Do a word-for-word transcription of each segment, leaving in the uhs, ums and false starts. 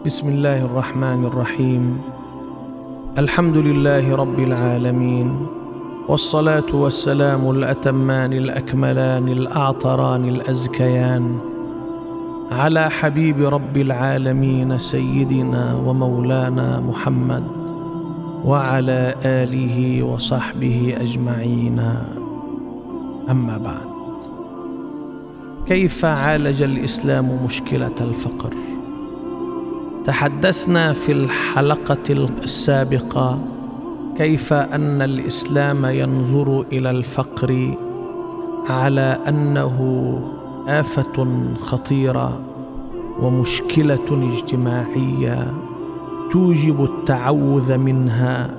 بسم الله الرحمن الرحيم. الحمد لله رب العالمين، والصلاة والسلام الأتمان الأكملان الأعطران الأزكيان على حبيب رب العالمين سيدنا ومولانا محمد وعلى آله وصحبه أجمعين. أما بعد، كيف عالج الإسلام مشكلة الفقر؟ تحدثنا في الحلقة السابقة كيف أن الإسلام ينظر إلى الفقر على أنه آفة خطيرة ومشكلة اجتماعية توجب التعوذ منها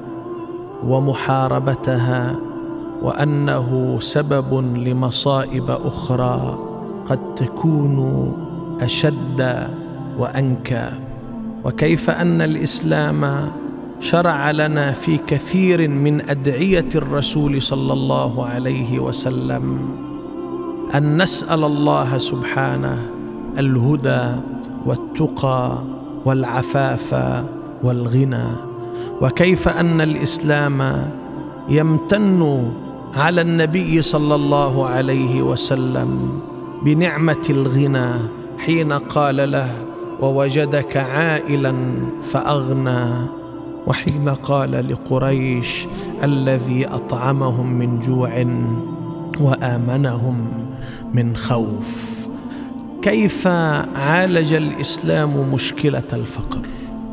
ومحاربتها، وأنه سبب لمصائب أخرى قد تكون أشد وأنكى، وكيف أن الإسلام شرع لنا في كثير من أدعية الرسول صلى الله عليه وسلم أن نسأل الله سبحانه الهدى والتقى والعفاف والغنى، وكيف أن الإسلام يمتن على النبي صلى الله عليه وسلم بنعمة الغنى حين قال له: ووجدك عائلا فأغنى، وحين قال لقريش: الذي أطعمهم من جوع وآمنهم من خوف. كيف عالج الإسلام مشكلة الفقر؟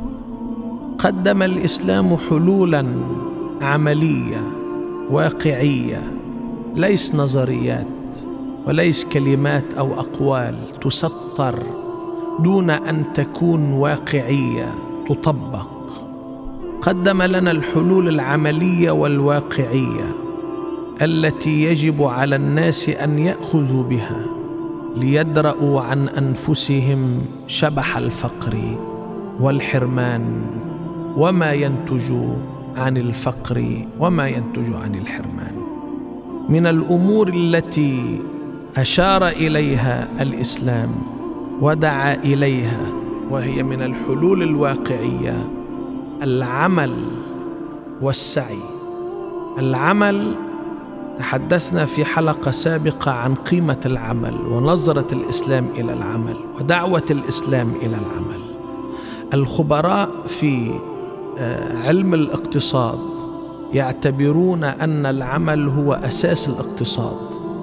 قدم الإسلام حلولا عملية واقعية، ليس نظريات وليس كلمات أو أقوال تسطر دون أن تكون واقعية تطبق. قدم لنا الحلول العملية والواقعية التي يجب على الناس أن يأخذوا بها ليدرأوا عن أنفسهم شبح الفقر والحرمان وما ينتج عن الفقر وما ينتج عن الحرمان. من الأمور التي أشار إليها الإسلام ودعا إليها وهي من الحلول الواقعية العمل والسعي. العمل، تحدثنا في حلقة سابقة عن قيمة العمل ونظرة الإسلام إلى العمل ودعوة الإسلام إلى العمل. الخبراء في علم الاقتصاد يعتبرون أن العمل هو أساس الاقتصاد،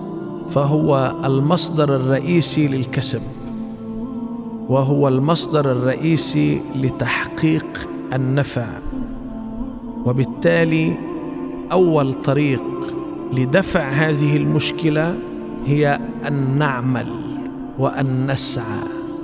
فهو المصدر الرئيسي للكسب، وهو المصدر الرئيسي لتحقيق النفع، وبالتالي أول طريق لدفع هذه المشكلة هي أن نعمل وأن نسعى.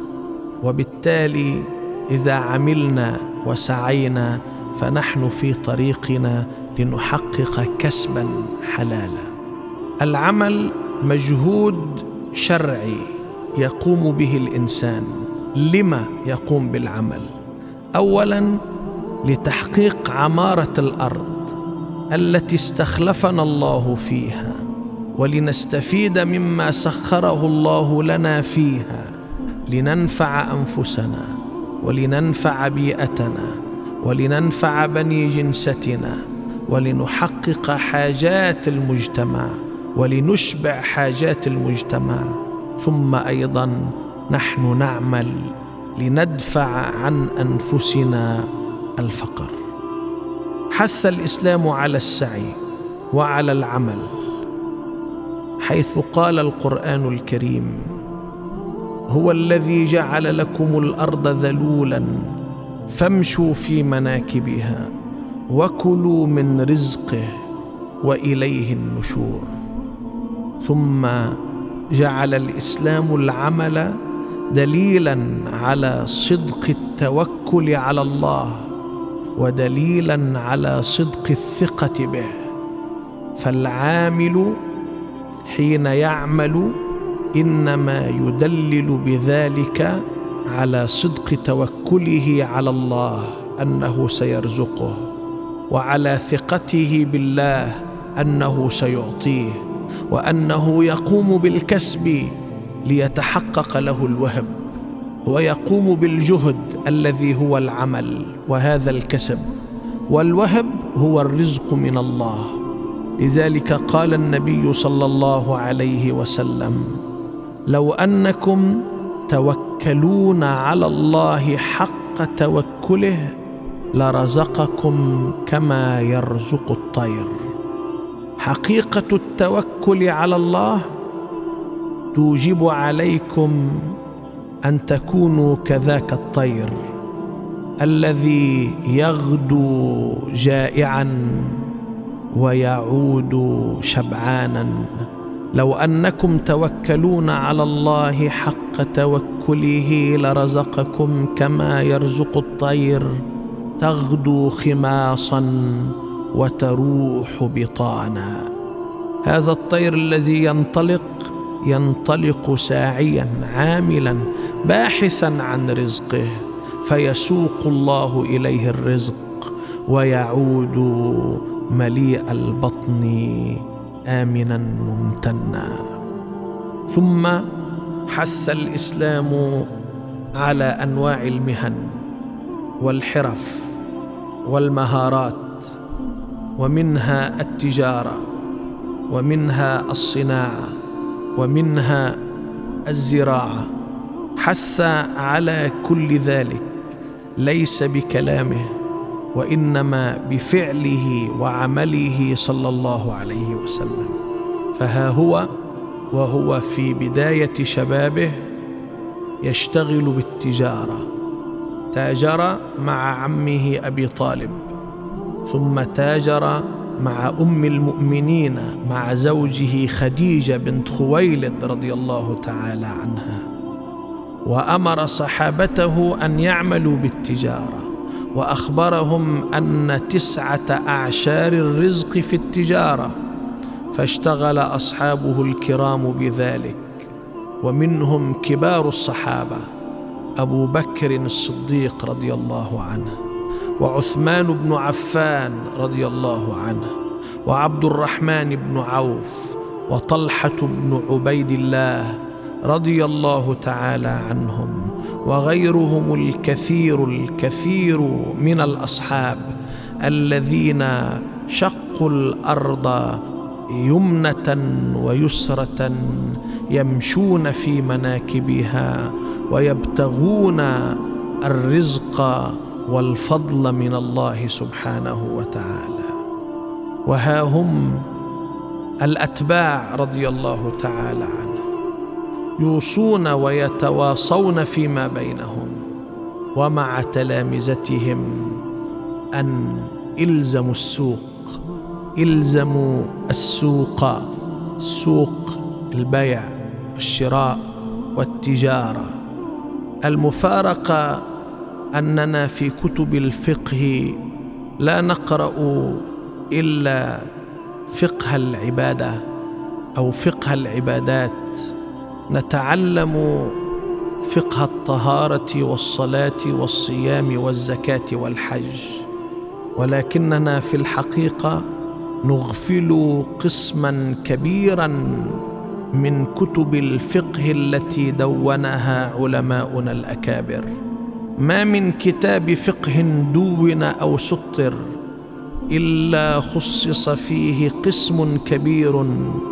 وبالتالي إذا عملنا وسعينا فنحن في طريقنا لنحقق كسبا حلالا. العمل مجهود شرعي يقوم به الإنسان. لما يقوم بالعمل؟ أولا، لتحقيق عمارة الأرض التي استخلفنا الله فيها، ولنستفيد مما سخره الله لنا فيها، لننفع أنفسنا ولننفع بيئتنا ولننفع بني جنستنا، ولنحقق حاجات المجتمع ولنشبع حاجات المجتمع. ثم أيضا نحن نعمل لندفع عن أنفسنا الفقر. حث الإسلام على السعي وعلى العمل، حيث قال القرآن الكريم: هو الذي جعل لكم الأرض ذلولا فامشوا في مناكبها وكلوا من رزقه وإليه النشور. ثم جعل الإسلام العمل دليلا على صدق التوكل على الله ودليلا على صدق الثقة به، فالعامل حين يعمل إنما يدلل بذلك على صدق توكله على الله أنه سيرزقه، وعلى ثقته بالله أنه سيعطيه، وأنه يقوم بالكسب ليتحقق له الوهب. ويقوم بالجهد الذي هو العمل وهذا الكسب، والوهب هو الرزق من الله. لذلك قال النبي صلى الله عليه وسلم: لو أنكم توكلون على الله حق توكله لرزقكم كما يرزق الطير. حقيقة التوكل على الله توجب عليكم أن تكونوا كذاك الطير الذي يغدو جائعا ويعود شبعانا. لو أنكم توكلون على الله حق توكله لرزقكم كما يرزق الطير تغدو خماصا وتروح بطانا. هذا الطير الذي ينطلق ينطلق ساعيا عاملا باحثا عن رزقه، فيسوق الله إليه الرزق ويعود مليء البطن آمنا ممتنا. ثم حث الإسلام على أنواع المهن والحرف والمهارات، ومنها التجارة، ومنها الصناعة، ومنها الزراعة. حث على كل ذلك ليس بكلامه وإنما بفعله وعمله صلى الله عليه وسلم. فها هو وهو في بداية شبابه يشتغل بالتجارة، تاجر مع عمه أبي طالب، ثم تاجر مع أم المؤمنين مع زوجه خديجة بنت خويلد رضي الله تعالى عنها، وأمر صحابته أن يعملوا بالتجارة، وأخبرهم أن تسعة أعشار الرزق في التجارة، فاشتغل أصحابه الكرام بذلك، ومنهم كبار الصحابة أبو بكر الصديق رضي الله عنه، وعثمان بن عفان رضي الله عنه، وعبد الرحمن بن عوف، وطلحة بن عبيد الله رضي الله تعالى عنهم، وغيرهم الكثير الكثير من الأصحاب الذين شقوا الأرض يمنة ويسرة يمشون في مناكبها ويبتغون الرزق والفضل من الله سبحانه وتعالى. وها هم الأتباع رضي الله تعالى عنهم يوصون ويتواصون فيما بينهم ومع تلامذتهم أن إلزموا السوق، إلزموا السوق، سوق البيع والشراء والتجارة. المفارقة أننا في كتب الفقه لا نقرأ إلا فقه العبادة أو فقه العبادات، نتعلم فقه الطهارة والصلاة والصيام والزكاة والحج، ولكننا في الحقيقة نغفل قسما كبيرا من كتب الفقه التي دونها علماؤنا الأكابر. ما من كتاب فقه دون أو سطر إلا خصص فيه قسم كبير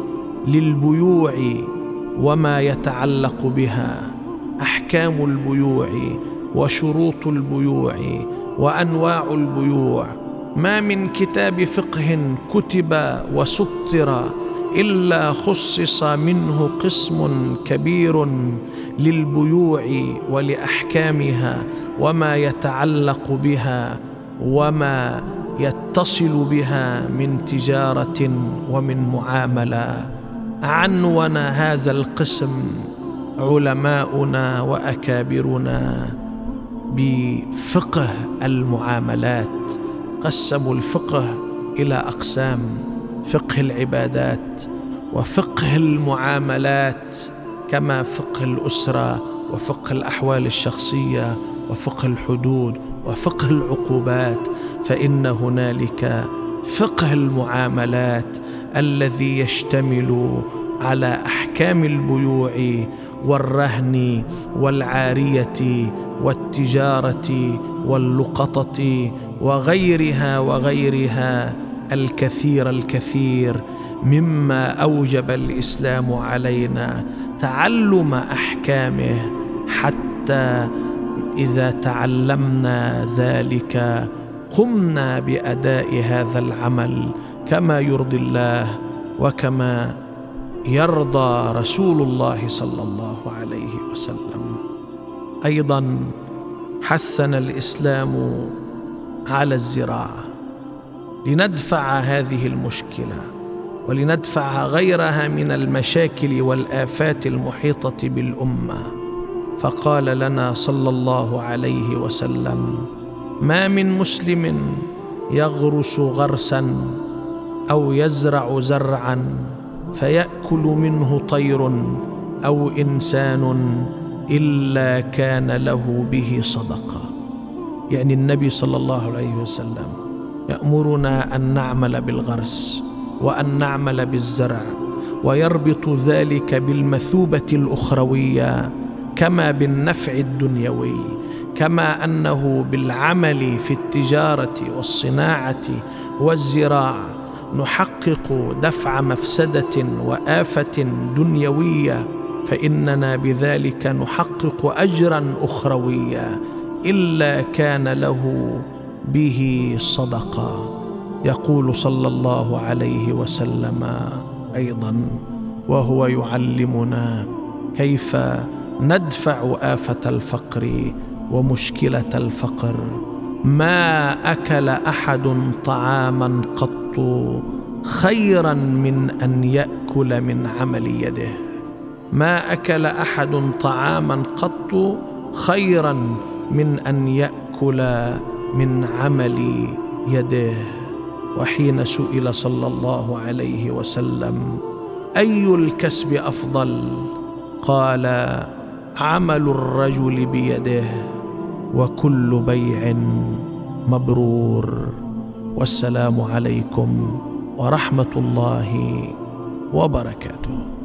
للبيوع وما يتعلق بها، أحكام البيوع وشروط البيوع وأنواع البيوع. ما من كتاب فقه كتب وسطر إلا خصص منه قسم كبير للبيوع ولأحكامها وما يتعلق بها وما يتصل بها من تجارة ومن معاملة. عنون هذا القسم علماؤنا وأكابرنا بفقه المعاملات. قسموا الفقه إلى أقسام: فقه العبادات، وفقه المعاملات، كما فقه الأسرة، وفقه الأحوال الشخصية، وفقه الحدود، وفقه العقوبات. فإن هنالك فقه المعاملات الذي يشتمل على أحكام البيوع والرهن والعارية والتجارة واللقطة وغيرها وغيرها الكثير الكثير مما أوجب الإسلام علينا تعلم أحكامه، حتى إذا تعلمنا ذلك قمنا بأداء هذا العمل كما يرضي الله وكما يرضى رسول الله صلى الله عليه وسلم. أيضا حثنا الإسلام على الزراعة لندفع هذه المشكلة ولندفع غيرها من المشاكل والآفات المحيطة بالأمة، فقال لنا صلى الله عليه وسلم: ما من مسلم يغرس غرسا أو يزرع زرعا فيأكل منه طير أو إنسان إلا كان له به صدقة. يعني النبي صلى الله عليه وسلم يأمرنا أن نعمل بالغرس وأن نعمل بالزرع، ويربط ذلك بالمثوبة الأخروية كما بالنفع الدنيوي، كما أنه بالعمل في التجارة والصناعة والزراعة نحقق دفع مفسدة وآفة دنيوية، فإننا بذلك نحقق أجرا أخرويا إلا كان له به صدقة. يقول صلى الله عليه وسلم أيضا وهو يعلمنا كيف ندفع آفة الفقر ومشكلة الفقر: ما أكل أحد طعاما قط خيرا من أن يأكل من عمل يده. ما أكل أحد طعاما قط خيرا من أن يأكل من عمل يده. وحين سئل صلى الله عليه وسلم: أي الكسب أفضل؟ قال: عمل الرجل بيده، وكل بيع مبرور. والسلام عليكم ورحمة الله وبركاته.